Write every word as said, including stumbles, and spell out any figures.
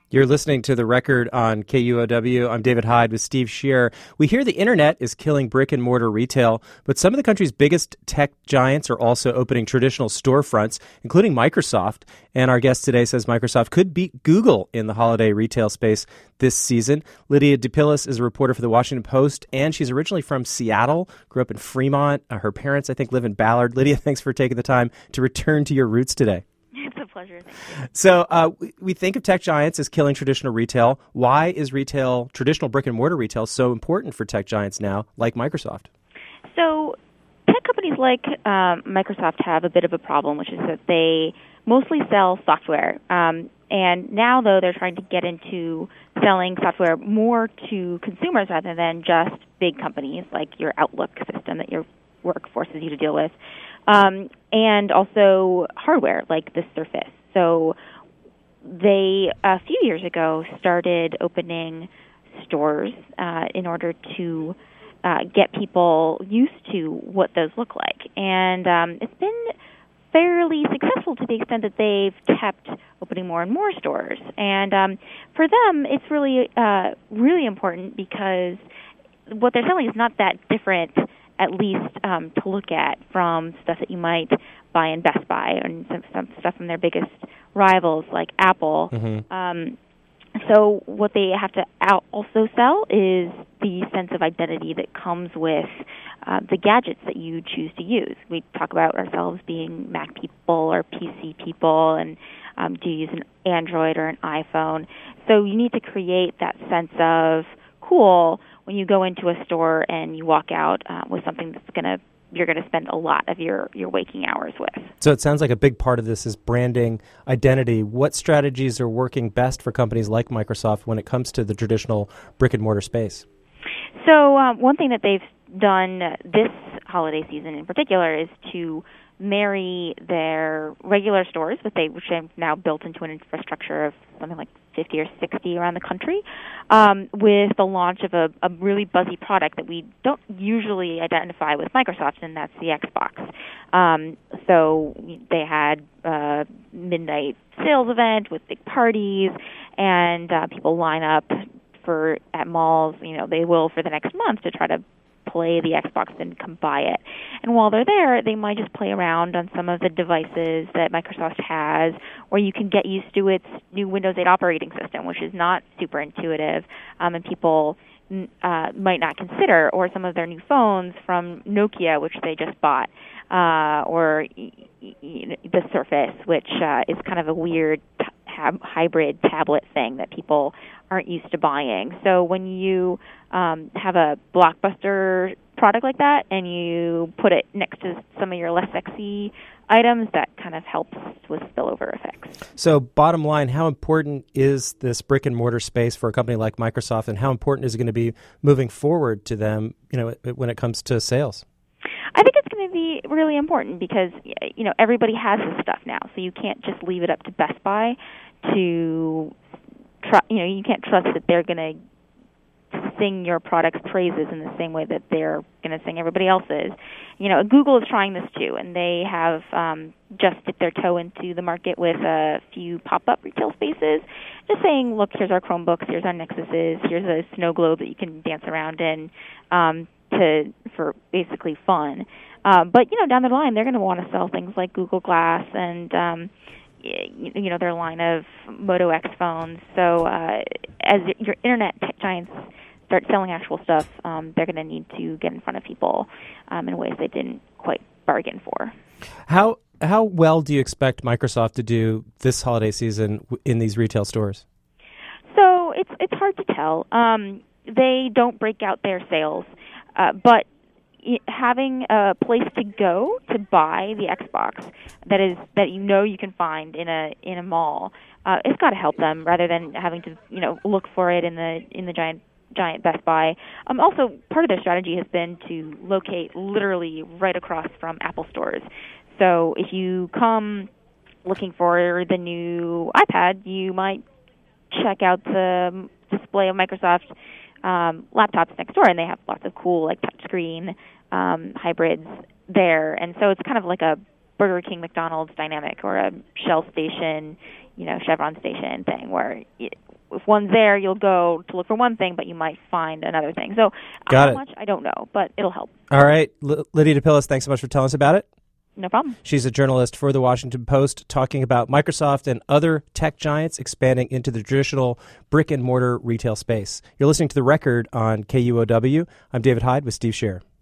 You're listening to The Record on K U O W. I'm David Hyde with Steve Shearer. We hear the internet is killing brick and mortar retail, but some of the country's biggest tech giants are also opening traditional storefronts, including Microsoft. And our guest today says Microsoft could beat Google in the holiday retail space this season. Lydia DePillis is a reporter for The Washington Post, and she's originally from Seattle, grew up in Fremont. Uh, her parents, I think, live in Ballard. Lydia, thanks for taking the time to return to your roots today. It's a pleasure. Thank you. So uh, we, we think of tech giants as killing traditional retail. Why is retail, traditional brick and mortar retail, so important for tech giants now, like Microsoft? So tech companies like um, Microsoft have a bit of a problem, which is that they mostly sell software. Um, and now, though, they're trying to get into selling software more to consumers rather than just big companies like your Outlook system that your work forces you to deal with. Um, and also hardware like the Surface. So they, a few years ago, started opening stores uh, in order to uh, get people used to what those look like. And um, it's been fairly successful to the extent that they've kept opening more and more stores. And um, for them, it's really, uh, really important because what they're selling is not that different, at least um, to look at, from stuff that you might buy in Best Buy and some, some stuff from their biggest rivals like Apple. Mm-hmm. Um, so what they have to out also sell is the sense of identity that comes with uh, the gadgets that you choose to use. We talk about ourselves being Mac people or P C people, and um, do you use an Android or an iPhone. So you need to create that sense of cool when you go into a store and you walk out uh, with something that's going to you're going to spend a lot of your, your waking hours with. So it sounds like a big part of this is branding identity. What strategies are working best for companies like Microsoft when it comes to the traditional brick and mortar space? So um, one thing that they've done this holiday season in particular is to marry their regular stores, which they which they've now built into an infrastructure of something like fifty or sixty around the country, um, with the launch of a, a really buzzy product that we don't usually identify with Microsoft, and that's the Xbox. Um, so they had a midnight sales event with big parties, and uh, people line up for at malls. You know, they will for the next month to try to play the Xbox and come buy it. And while they're there, they might just play around on some of the devices that Microsoft has, or you can get used to its new Windows eight operating system, which is not super intuitive, um, and people uh, might not consider, or some of their new phones from Nokia, which they just bought, uh, or y- y- the Surface, which uh, is kind of a weird t- tab- hybrid tablet thing that people aren't used to buying. So when you um, have a blockbuster product like that and you put it next to some of your less sexy items, that kind of helps with spillover effects. So bottom line, how important is this brick and mortar space for a company like Microsoft, and how important is it going to be moving forward to them, you know, when it comes to sales? I think it's going to be really important because, you know, everybody has this stuff now, so you can't just leave it up to Best Buy to Tr- you know, you can't trust that they're going to sing your product's praises in the same way that they're going to sing everybody else's. You know, Google is trying this too, and they have um, just dipped their toe into the market with a few pop-up retail spaces, just saying, look, here's our Chromebooks, here's our Nexuses, here's a snow globe that you can dance around in um, to for basically fun. Uh, but, you know, down the line, they're going to want to sell things like Google Glass and um, you know, their line of Moto X phones. So uh, as your internet tech giants start selling actual stuff, um, they're going to need to get in front of people um, in ways they didn't quite bargain for. How how well do you expect Microsoft to do this holiday season in these retail stores? So it's it's hard to tell. Um, they don't break out their sales, uh, but having a place to go to buy the Xbox that is that you know you can find in a in a mall, uh, it's got to help them rather than having to you know look for it in the in the giant giant Best Buy. Um, also, part of their strategy has been to locate literally right across from Apple stores. So if you come looking for the new iPad, you might check out the display of Microsoft um, laptops next door, and they have lots of cool like touchscreen um, hybrids there. And so it's kind of like a Burger King, McDonald's dynamic, or a Shell station, you know, Chevron station thing, where if one's there, you'll go to look for one thing, but you might find another thing. So Got how it. much, I don't know, but it'll help. All right. L- Lydia DePillis, thanks so much for telling us about it. No problem. She's a journalist for The Washington Post talking about Microsoft and other tech giants expanding into the traditional brick-and-mortar retail space. You're listening to The Record on K U O W. I'm David Hyde with Steve Scheer.